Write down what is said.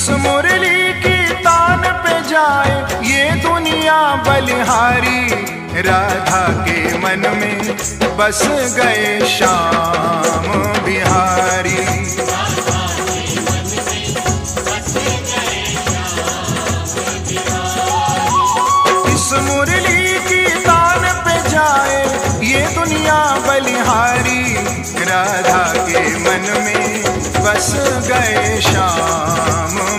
इस मुरली की तान पे जाए ये दुनिया बलिहारी, राधा के मन में बस गए श्याम बिहारी। इस मुरली की तान पे जाए ये दुनिया बलिहारी, राधा के मन में बस गए श्याम